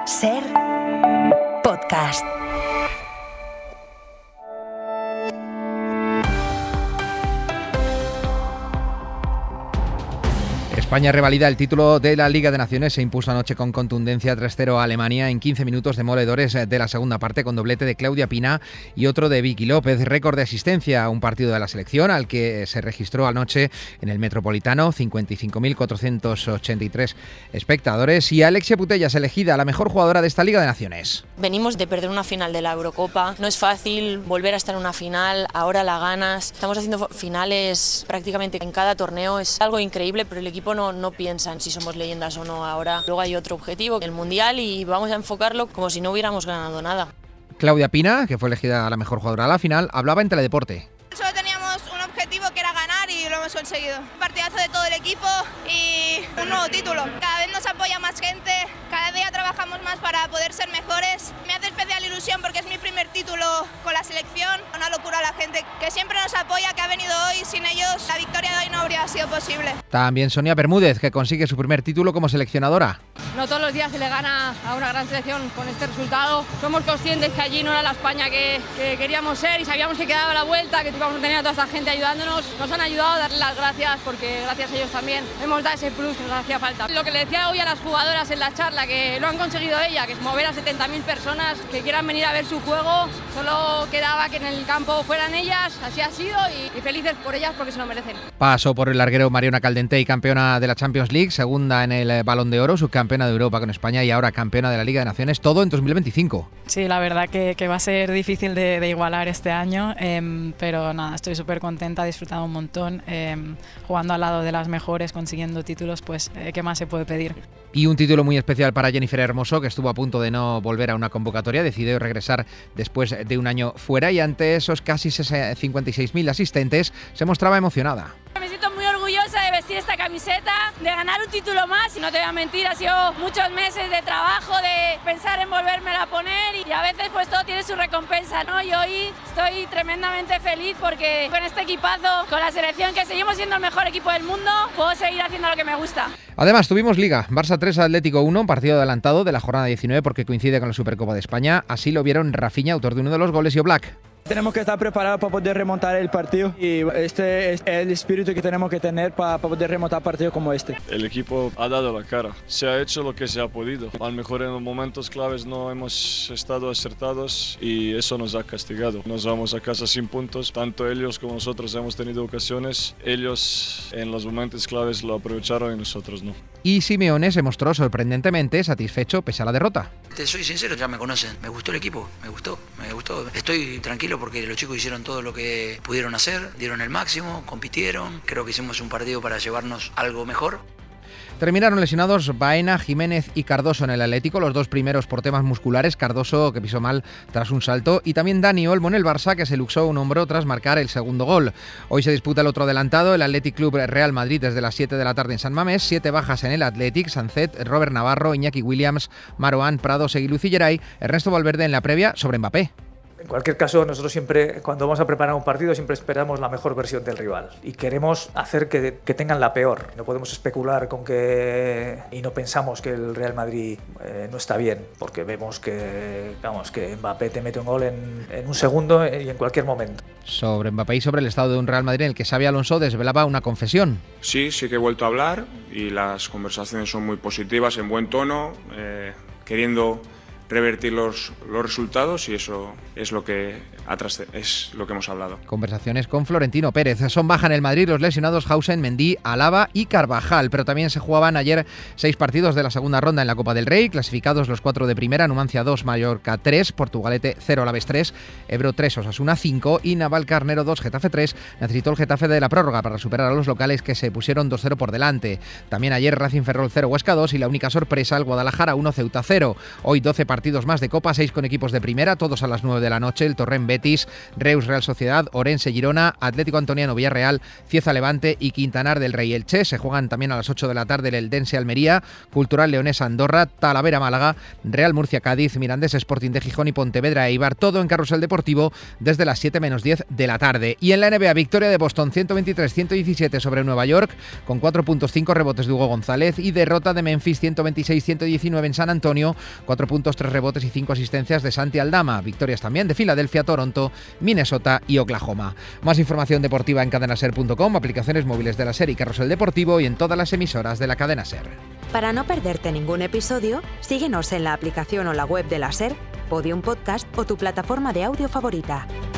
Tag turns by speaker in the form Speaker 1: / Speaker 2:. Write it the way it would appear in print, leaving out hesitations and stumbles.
Speaker 1: Ser podcast.
Speaker 2: España revalida el título de la Liga de Naciones. Se impuso anoche con contundencia 3-0 a Alemania en 15 minutos demoledores de la segunda parte, con doblete de Claudia Pina y otro de Vicky López. Récord de asistencia a un partido de la selección al que se registró anoche en el Metropolitano, 55.483 espectadores. Y Alexia Putellas, elegida la mejor jugadora de esta Liga de Naciones.
Speaker 3: Venimos de perder una final de la Eurocopa. No es fácil volver a estar en una final, ahora la ganas. Estamos haciendo finales prácticamente en cada torneo. Es algo increíble, pero el equipo no piensa en si somos leyendas o no ahora. Luego hay otro objetivo, el Mundial, y vamos a enfocarlo como si no hubiéramos ganado nada.
Speaker 2: Claudia Pina, que fue elegida la mejor jugadora a la final, hablaba en Teledeporte.
Speaker 4: Solo teníamos un objetivo que era ganar y lo hemos conseguido. Un partidazo de todo el equipo y un nuevo título. Cada vez nos apoya más gente, cada día trabajamos más para poder ser mejores. Me hace especial ilusión porque es mi primer título con la selección. Una locura la gente que siempre nos apoya, que ha venido hoy. Sin ellos la victoria de hoy no habría sido posible.
Speaker 2: También Sonia Bermúdez, que consigue su primer título como seleccionadora.
Speaker 5: No todos los días se le gana a una gran selección con este resultado. Somos conscientes que allí no era la España que queríamos ser y sabíamos que quedaba la vuelta, que íbamos a tener a toda esta gente ayudándonos. Nos han ayudado a darle las gracias porque gracias a ellos también hemos dado ese plus que nos hacía falta. Lo que le decía hoy a las jugadoras en la charla, que lo han conseguido ella, que es mover a 70.000 personas que quieran venir a ver su juego. Solo quedaba que en el campo fueran ellas, así ha sido y felices por ellas porque se lo merecen.
Speaker 2: Pasó por el larguero Mariona Caldentey, campeona de la Champions League, segunda en el Balón de Oro, subcampeona de Europa con España y ahora campeona de la Liga de Naciones, todo en 2025.
Speaker 6: Sí, la verdad que va a ser difícil de igualar este año, pero nada, estoy súper contenta, he disfrutado un montón, jugando al lado de las mejores, consiguiendo títulos, pues ¿qué más se puede pedir?
Speaker 2: Y un título muy especial para Jennifer Hermoso, que estuvo a punto de no volver a una convocatoria, decidió regresar después de un año fuera y ante esos casi 56.000 asistentes se mostraba emocionada.
Speaker 5: Me siento muy orgullosa de vestir esta camiseta, de ganar un título más, y no te voy a mentir, ha sido muchos meses de trabajo, de pensar en volvérmela a poner y a veces pues todo tiene su recompensa, ¿no? Y hoy estoy tremendamente feliz porque con este equipazo, con la selección, que seguimos siendo el mejor equipo del mundo, puedo seguir haciendo lo que me gusta.
Speaker 2: Además, tuvimos Liga, Barça 3, Atlético 1, partido adelantado de la jornada 19 porque coincide con la Supercopa de España. Así lo vieron Rafinha, autor de uno de los goles, y Oblak.
Speaker 7: Tenemos que estar preparados para poder remontar el partido y este es el espíritu que tenemos que tener para poder remontar partidos como este.
Speaker 8: El equipo ha dado la cara, se ha hecho lo que se ha podido. A lo mejor en los momentos claves no hemos estado acertados y eso nos ha castigado. Nos vamos a casa sin puntos, tanto ellos como nosotros hemos tenido ocasiones. Ellos en los momentos claves lo aprovecharon y nosotros no.
Speaker 2: Y Simeone se mostró sorprendentemente satisfecho pese a la derrota.
Speaker 9: Te soy sincero, ya me conocen. Me gustó el equipo, me gustó. Estoy tranquilo porque los chicos hicieron todo lo que pudieron hacer, dieron el máximo, compitieron. Creo que hicimos un partido para llevarnos algo mejor.
Speaker 2: Terminaron lesionados Baena, Jiménez y Cardoso en el Atlético, los dos primeros por temas musculares, Cardoso que pisó mal tras un salto, y también Dani Olmo en el Barça, que se luxó un hombro tras marcar el segundo gol. Hoy se disputa el otro adelantado, el Athletic Club Real Madrid, desde las 7 de la tarde en San Mamés. 7 bajas en el Athletic: Sancet, Robert Navarro, Iñaki Williams, Marouane, Prado, Seguiluz y Geray. Ernesto Valverde en la previa sobre Mbappé.
Speaker 10: En cualquier caso, nosotros siempre, cuando vamos a preparar un partido, siempre esperamos la mejor versión del rival y queremos hacer que tengan la peor. No podemos especular con que y no pensamos que el Real Madrid no está bien, porque vemos que Mbappé te mete un gol en un segundo y en cualquier momento.
Speaker 2: Sobre Mbappé y sobre el estado de un Real Madrid en el que Xabi Alonso desvelaba una confesión.
Speaker 11: Sí que he vuelto a hablar y las conversaciones son muy positivas, en buen tono, queriendo revertir los resultados, y eso es lo que hemos hablado.
Speaker 2: Conversaciones con Florentino Pérez. Son baja en el Madrid los lesionados Hausen, Mendy, Alaba y Carvajal, pero también se jugaban ayer 6 partidos de la segunda ronda en la Copa del Rey, clasificados los 4 de primera: Numancia 2, Mallorca 3, Portugalete 0, Alavés 3, Ebro 3, Osasuna 5 y Navalcarnero 2, Getafe 3. Necesitó el Getafe de la prórroga para superar a los locales, que se pusieron 2-0 por delante. También ayer Racing Ferrol 0, Huesca 2 y la única sorpresa, el Guadalajara 1, Ceuta 0. Hoy 12 partidos partidos más de Copa, 6 con equipos de primera, todos a las 9 de la noche. El Torrent Betis, Reus Real Sociedad, Orense Girona, Atlético Antoniano Villarreal, Cieza Levante y Quintanar del Rey Elche. Se juegan también a las 8 de la tarde el Eldense Almería, Cultural Leonesa Andorra, Talavera Málaga, Real Murcia Cádiz, Mirandés Sporting de Gijón y Pontevedra Eibar, todo en Carrusel Deportivo desde las 7 menos 10 de la tarde. Y en la NBA, victoria de Boston 123-117 sobre Nueva York, con 4 puntos, 5 rebotes de Hugo González, y derrota de Memphis 126-119 en San Antonio, 4 puntos, 3 rebotes y 5 asistencias de Santi Aldama. Victorias también de Filadelfia, Toronto, Minnesota y Oklahoma. Más información deportiva en cadenaser.com, aplicaciones móviles de la SER y Carrusel Deportivo y en todas las emisoras de la cadena SER.
Speaker 1: Para no perderte ningún episodio, síguenos en la aplicación o la web de la SER, Podium Podcast o tu plataforma de audio favorita.